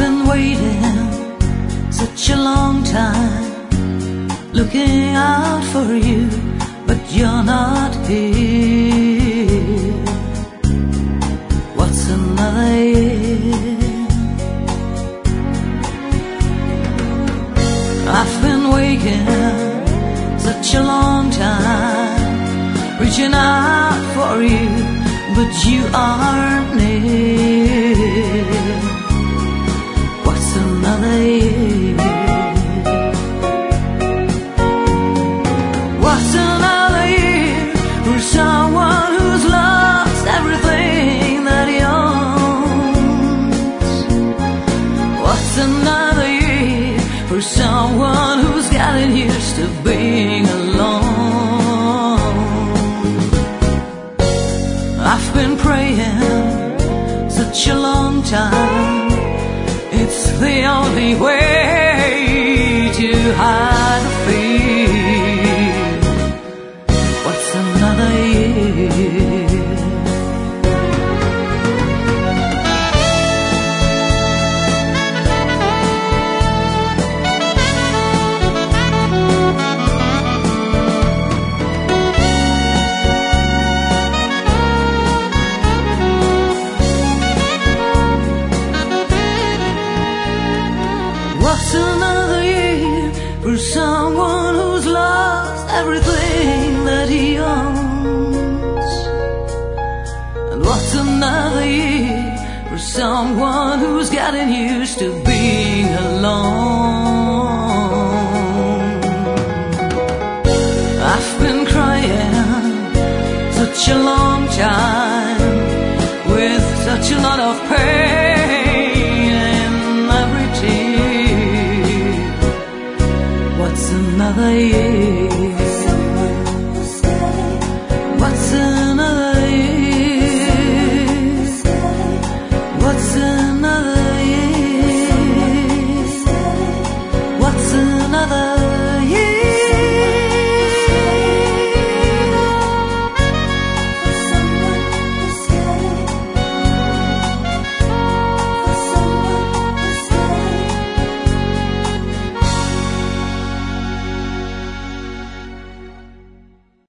been waiting such a long time, looking out for you, but you're not here. What's another year? I've been waiting such a long time, reaching out for you, but you aren't near. What's another year? What's another year for someone who's lost everything that he owns? What's another year for someone who's gotten used to being alone? I've been praying such a long time, it's the only way to hide the fear. What's another year? What's another year for someone who's lost everything that he owns? And what's another year for someone who's gotten used to being alone? I've been crying such a long time,